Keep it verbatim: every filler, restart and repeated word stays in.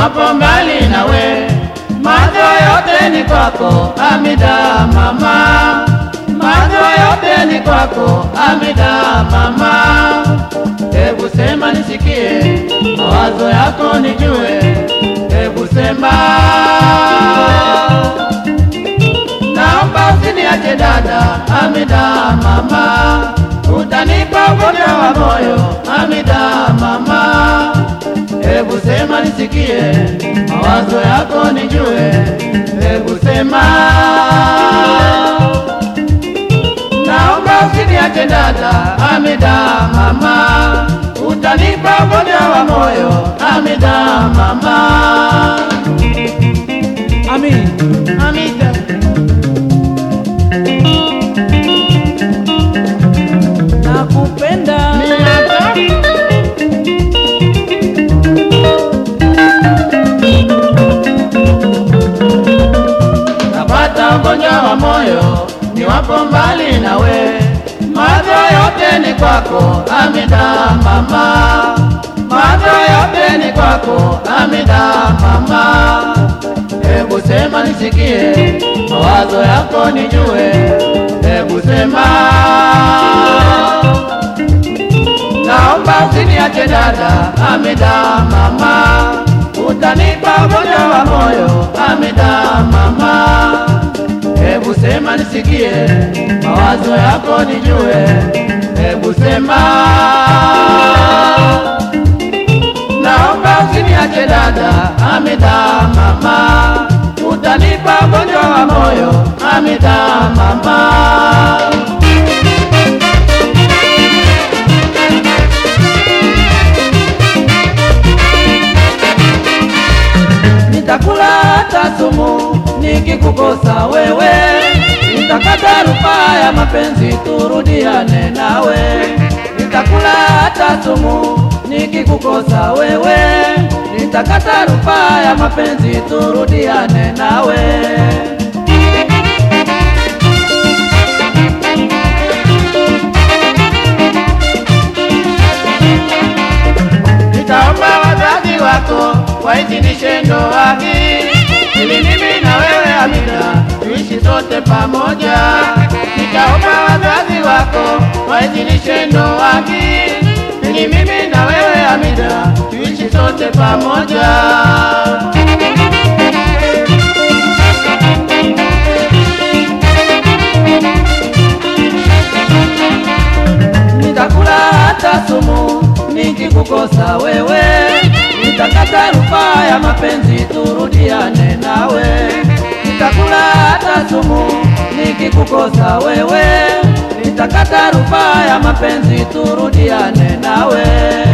niwapo mbali nawe, macho yote ni kwako Hamida mama, macho yote ni kwako Hamida mama. Hebu sema nisikie, mawazo yako nijue, hebu sema. Naomba usiniache dada Hamida mama, utanipa ugonjwa wa moyo Hamida mama. Hebu sema nisikie, mawazo yako nijue, hebu sema. Naomba usiniache dada Hamida mama, utanipa ugonjwa wa moyo Hamida mama. Amin. Hamida, nakupenda. napata ugonjwa wa moyo niwapo mbali nawe, macho yote ni kwako Hamida mama, macho yote ni kwako Hamida mama. Hebu sema nisikie, mawazo yako nijue, hebu sema. Naomba usiniache dada Hamida mama, utanipa ugonjwa wa moyo Hamida mama. Hebu sema nisikie, mawazo yako nijue, hebu sema. Naomba usiniache dada Hamida mama, utanipa ugonjwa wa moyo Hamida mama. Nitakula hata sumu nikikukosa wewe, nitakata rufaa ya mapenzi turudiane nawe. Nitakula hata sumu nikikukosa wewe, nitakata rufaa ya mapenzi turudiane nawe. Nitaomba wazazi wako waidhinishe ndoa hii, ili mimi na wewe Hamida tuishi sote pamoja. Nitaomba wazazi wako waidhinishe ndoa hii, ili mimi na wewe Hamida tuishi sote pamoja. Nitakula hata sumu nikikukosa wewe, nitakata rufaa ya mapenzi turudiane nawe. Nitakula hata sumu nikikukosa wewe, nitakata rufaa ya mapenzi turudiane nawe.